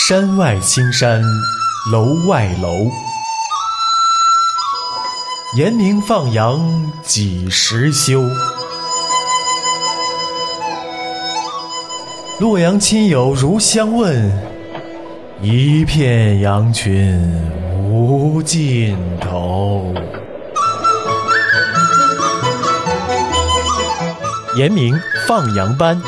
山外青山楼外楼，严明放羊几时休？洛阳亲友如相问，一片羊群无尽头。严明放羊班。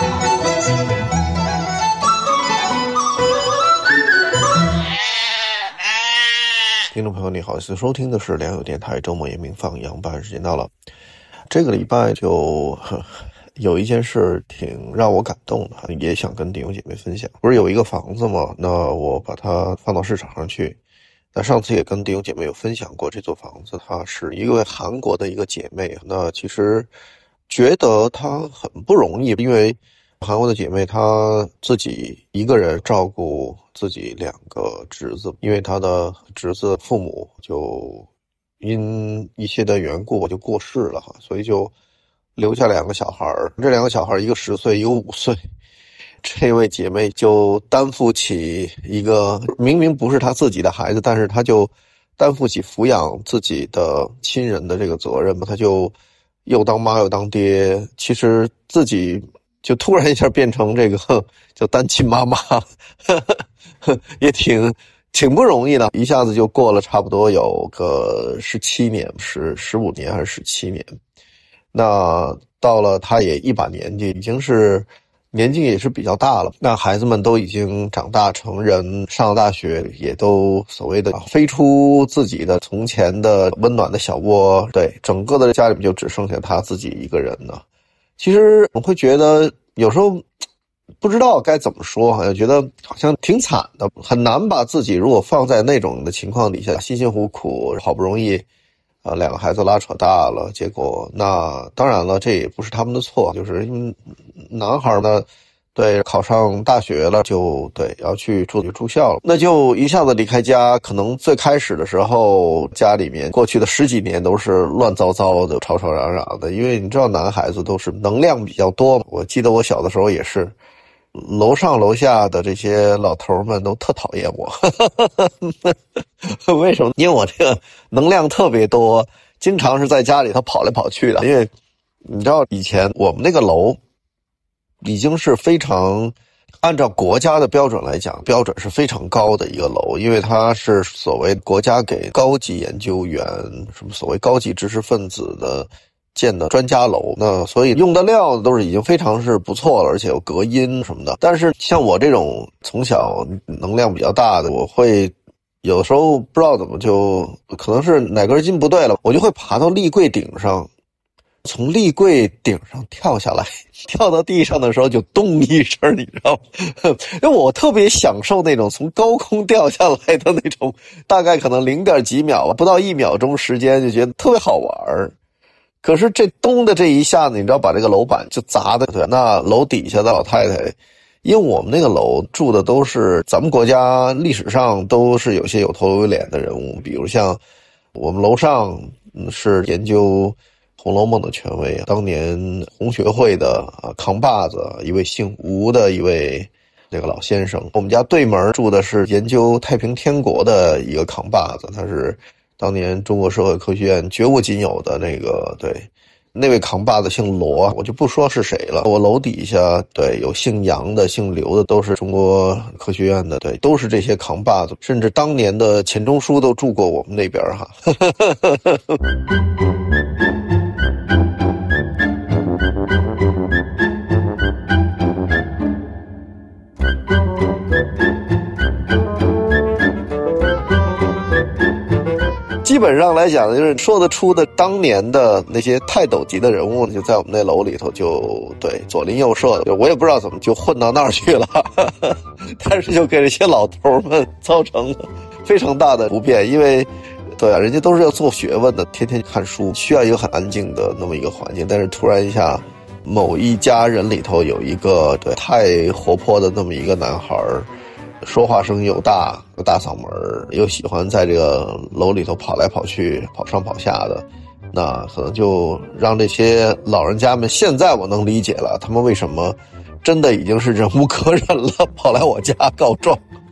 听众朋友你好，现在收听的是良友电台周末严明放羊班，时间到了。这个礼拜就有一件事挺让我感动的，也想跟弟兄姐妹分享。不是有一个房子吗？那我把它放到市场上去。那上次也跟弟兄姐妹有分享过，这座房子它是一位韩国的一个姐妹。那其实觉得她很不容易，因为韩国的姐妹她自己一个人照顾自己两个侄子，因为她的侄子父母就因一些的缘故就过世了，所以就留下两个小孩。这两个小孩一个10岁一个5岁，这位姐妹就担负起一个明明不是她自己的孩子，但是她就担负起抚养自己的亲人的这个责任嘛，她就又当妈又当爹，其实自己就突然一下变成这个叫单亲妈妈，也挺不容易的，一下子就过了差不多有个17年，15年还是17年。那到了她也一把年纪，已经是年纪也是比较大了，那孩子们都已经长大成人，上了大学，也都所谓的飞出自己的从前的温暖的小窝，对，整个的家里面就只剩下她自己一个人了。其实我会觉得有时候不知道该怎么说，好像觉得好像挺惨的，很难把自己如果放在那种的情况底下，辛辛苦苦好不容易两个孩子拉扯大了，结果那当然了，这也不是他们的错，就是因为男孩呢，对，考上大学了，就对要去住校了，那就一下子离开家。可能最开始的时候，家里面过去的10几年都是乱糟糟的、吵吵嚷嚷的，因为你知道男孩子都是能量比较多。我记得我小的时候也是，楼上楼下的这些老头们都特讨厌我。为什么？因为我这个能量特别多，经常是在家里头跑来跑去的。因为你知道以前我们那个楼已经是非常按照国家的标准来讲，标准是非常高的一个楼，因为它是所谓国家给高级研究员，什么所谓高级知识分子的建的专家楼，那所以用的料都是已经非常是不错了，而且有隔音什么的。但是像我这种从小能量比较大的，我会有时候不知道怎么就可能是哪根筋不对了，我就会爬到立柜顶上，从立柜顶上跳下来，跳到地上的时候就咚一声，你知道吗？因为我特别享受那种从高空掉下来的那种，大概可能0点几秒吧，不到1秒钟时间，就觉得特别好玩。可是这咚的这一下子，你知道把这个楼板就砸的，对，那楼底下的老太太，因为我们那个楼住的都是咱们国家历史上都是有些有头有脸的人物，比如像我们楼上是研究《红楼梦》的权威，当年红学会的扛把子，一位姓吴的一位那个老先生。我们家对门住的是研究太平天国的一个扛把子，他是当年中国社会科学院绝无仅有的那个，对，那位扛把子姓罗，我就不说是谁了。我楼底下，对，有姓杨的、姓刘的，都是中国科学院的，对，都是这些扛把子，甚至当年的钱钟书都住过我们那边哈。基本上来讲，就是说得出的当年的那些泰斗级的人物，就在我们那楼里头，就对左邻右舍的，我也不知道怎么就混到那儿去了，但是就给这些老头们造成了非常大的不便，因为对啊，人家都是要做学问的，天天看书，需要一个很安静的那么一个环境，但是突然一下，某一家人里头有一个对太活泼的那么一个男孩，说话声又大，有大嗓门，又喜欢在这个楼里头跑来跑去，跑上跑下的，那可能就让这些老人家们，现在我能理解了，他们为什么真的已经是忍无可忍了，跑来我家告状。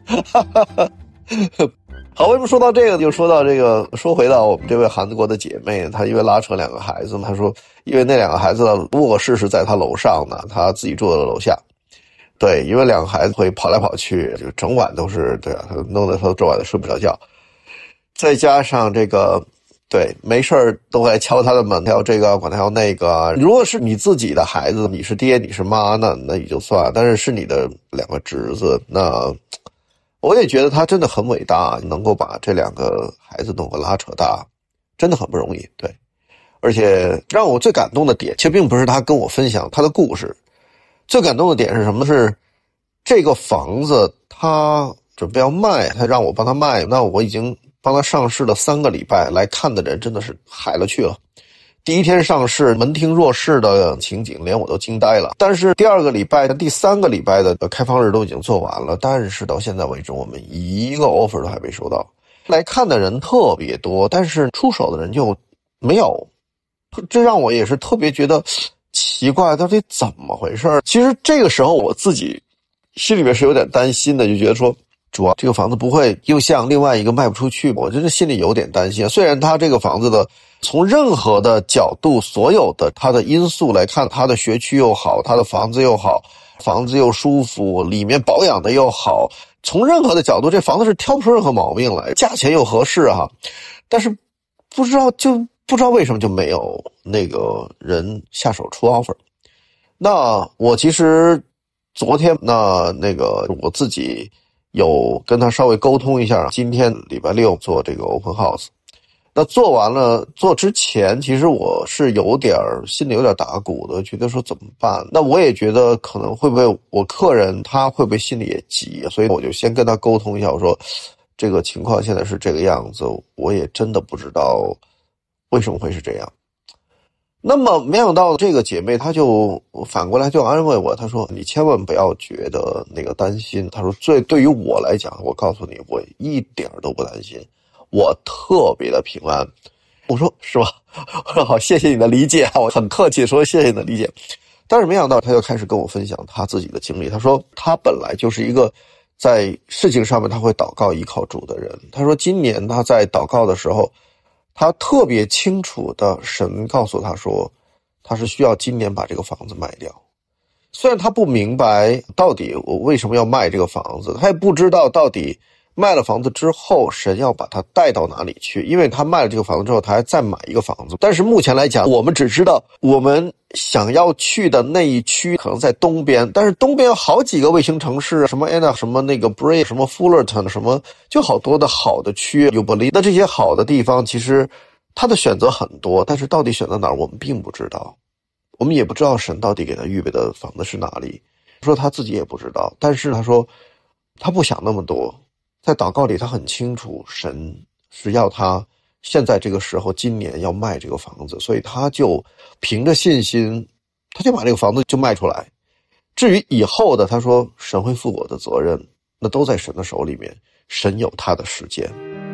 好，为什么说到这个，就说到这个，说回到我们这位韩国的姐妹，她因为拉扯2个孩子嘛，她说因为那2个孩子的卧室是在她楼上呢，她自己住在楼下。对，因为2个孩子会跑来跑去，就整晚都是，对啊，弄得她整晚都睡不着觉。再加上这个，对，没事都来敲她的门，她要这个管她要那个。如果是你自己的孩子，你是爹你是妈，那也就算，但是你的2个侄子，那我也觉得他真的很伟大，能够把这2个孩子弄个拉扯大，真的很不容易。对，而且让我最感动的点，其实并不是他跟我分享他的故事，最感动的点是什么？是这个房子他准备要卖，他让我帮他卖，那我已经帮他上市了3个礼拜，来看的人真的是海了去了。第1天上市，门庭若市的情景连我都惊呆了。但是第2个礼拜、第3个礼拜的开放日都已经做完了，但是到现在为止我们1个 offer 都还没收到。来看的人特别多，但是出手的人就没有，这让我也是特别觉得奇怪，到底怎么回事？其实这个时候我自己心里面是有点担心的，就觉得说主要这个房子不会又像另外一个卖不出去，我真的心里有点担心。虽然他这个房子的从任何的角度，所有的它的因素来看，它的学区又好，它的房子又好，房子又舒服，里面保养的又好，从任何的角度这房子是挑不出任何毛病来，价钱又合适哈。但是不知道为什么就没有那个人下手出 offer。那我其实昨天那个我自己有跟他稍微沟通一下，今天礼拜6做这个 open house。那做完了，做之前其实我是心里有点打鼓的，觉得说怎么办？那我也觉得可能会不会我客人他会不会心里也急，所以我就先跟他沟通一下，我说这个情况现在是这个样子，我也真的不知道为什么会是这样。那么没想到这个姐妹她就反过来就安慰我，她说你千万不要觉得那个担心，她说对于我来讲，我告诉你我一点都不担心，我特别的平安。我说是吧？我说好，谢谢你的理解啊，我很客气说谢谢你的理解。但是没想到他就开始跟我分享他自己的经历，他说他本来就是一个在事情上面他会祷告依靠主的人。他说今年他在祷告的时候，他特别清楚的神告诉他说他是需要今年把这个房子卖掉。虽然他不明白到底我为什么要卖这个房子，他也不知道到底卖了房子之后神要把他带到哪里去，因为他卖了这个房子之后他还再买一个房子。但是目前来讲，我们只知道我们想要去的那一区可能在东边，但是东边有好几个卫星城市，什么 Anna 什么那个 Bray 什么 Fullerton 什么，就好多的好的区 Jubilee。 那这些好的地方其实他的选择很多，但是到底选择哪儿我们并不知道，我们也不知道神到底给他预备的房子是哪里，说他自己也不知道。但是他说他不想那么多，在祷告里他很清楚神是要他现在这个时候今年要卖这个房子，所以他就凭着信心他就把这个房子就卖出来。至于以后的，他说神会负我的责任，那都在神的手里面，神有他的时间。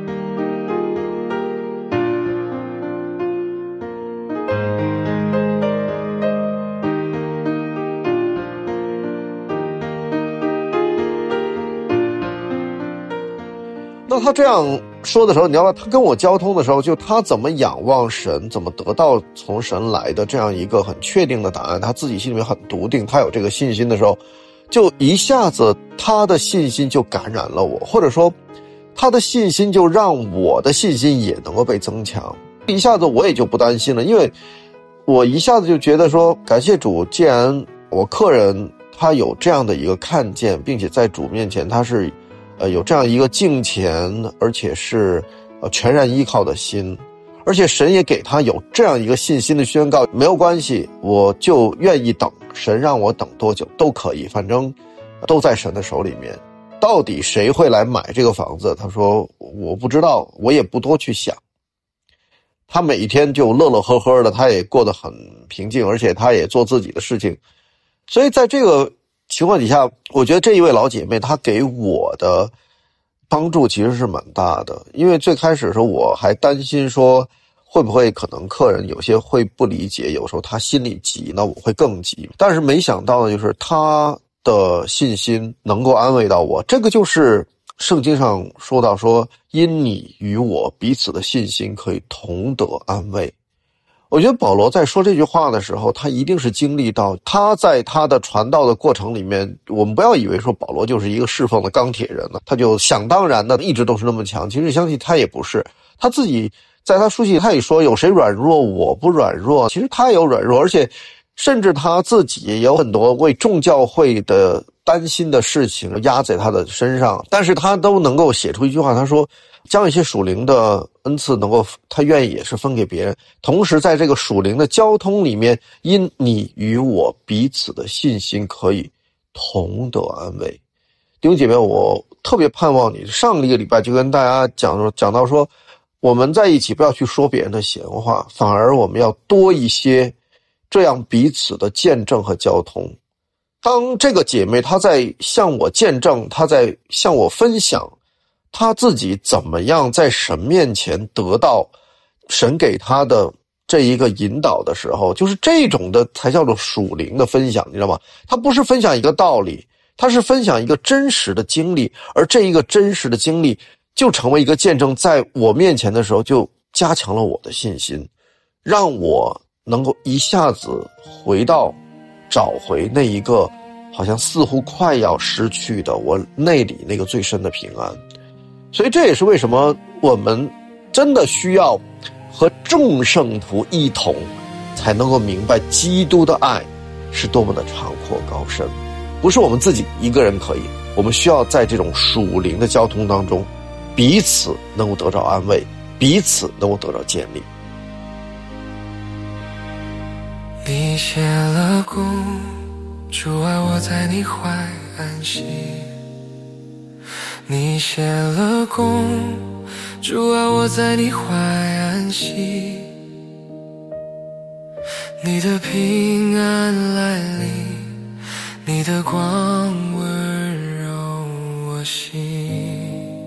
那他这样说的时候，你知道他跟我交通的时候，就他怎么仰望神，怎么得到从神来的这样一个很确定的答案，他自己心里面很笃定，他有这个信心的时候，就一下子他的信心就感染了我，或者说他的信心就让我的信心也能够被增强，一下子我也就不担心了。因为我一下子就觉得说感谢主，既然我客人他有这样的一个看见，并且在主面前他是有这样一个敬虔而且是全然依靠的心，而且神也给他有这样一个信心的宣告，没有关系，我就愿意等，神让我等多久都可以，反正都在神的手里面。到底谁会来买这个房子，他说我不知道，我也不多去想。他每一天就乐乐呵呵的，他也过得很平静，而且他也做自己的事情。所以在这个情况底下，我觉得这一位老姐妹她给我的帮助其实是蛮大的。因为最开始的时候我还担心说会不会可能客人有些会不理解，有时候他心里急，那我会更急。但是没想到的就是他的信心能够安慰到我，这个就是圣经上说到说，因你与我彼此的信心可以同得安慰。我觉得保罗在说这句话的时候，他一定是经历到他在他的传道的过程里面，我们不要以为说保罗就是一个侍奉的钢铁人了，他就想当然的一直都是那么强。其实相信他也不是，他自己在他书信他也说，有谁软弱我不软弱，其实他也有软弱，而且甚至他自己也有很多为众教会的担心的事情压在他的身上，但是他都能够写出一句话，他说将一些属灵的恩赐能够他愿意也是分给别人，同时在这个属灵的交通里面，因你与我彼此的信心可以同得安慰。弟兄姐妹，我特别盼望你上一个礼拜就跟大家讲到说，我们在一起不要去说别人的闲话，反而我们要多一些这样彼此的见证和交通。当这个姐妹她在向我见证，她在向我分享她自己怎么样在神面前得到神给她的这一个引导的时候，就是这种的才叫做属灵的分享，你知道吗？她不是分享一个道理，她是分享一个真实的经历，而这一个真实的经历就成为一个见证，在我面前的时候就加强了我的信心，让我能够一下子找回那一个好像似乎快要失去的我内里那个最深的平安。所以这也是为什么我们真的需要和众圣徒一同，才能够明白基督的爱是多么的长阔高深。不是我们自己一个人可以，我们需要在这种属灵的交通当中，彼此能够得到安慰，彼此能够得到建立。 你谢了功，主啊，我在你怀安息。你谢了功，主啊，我在你怀安息。你的平安来临，你的光温柔我心。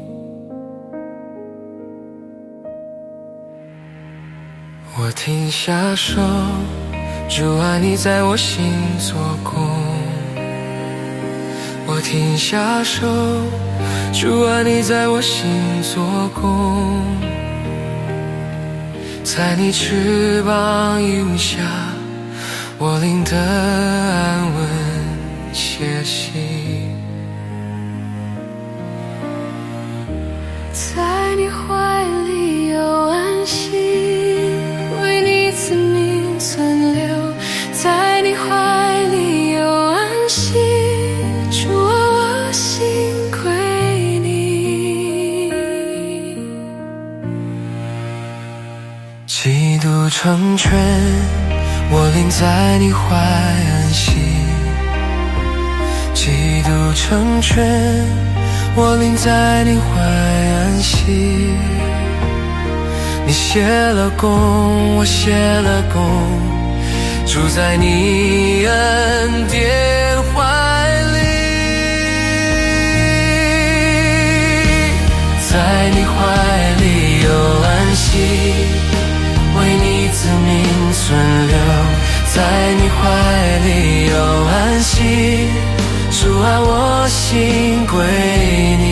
我停下手，主啊，你在我心做工。我停下手，主啊，你在我心做工。在你翅膀荫下，我灵得安稳歇息。 在你怀里有安息，为你赐名存留。在你怀里有安息，主啊，我心归你。 基督成全，我灵在你怀安息。基督成全，我灵在你怀安息。你谢了功，我谢了功，住在你恩典怀里。在你怀里有安息，为你赐名存留。在你怀里有安息，主啊，我心归你。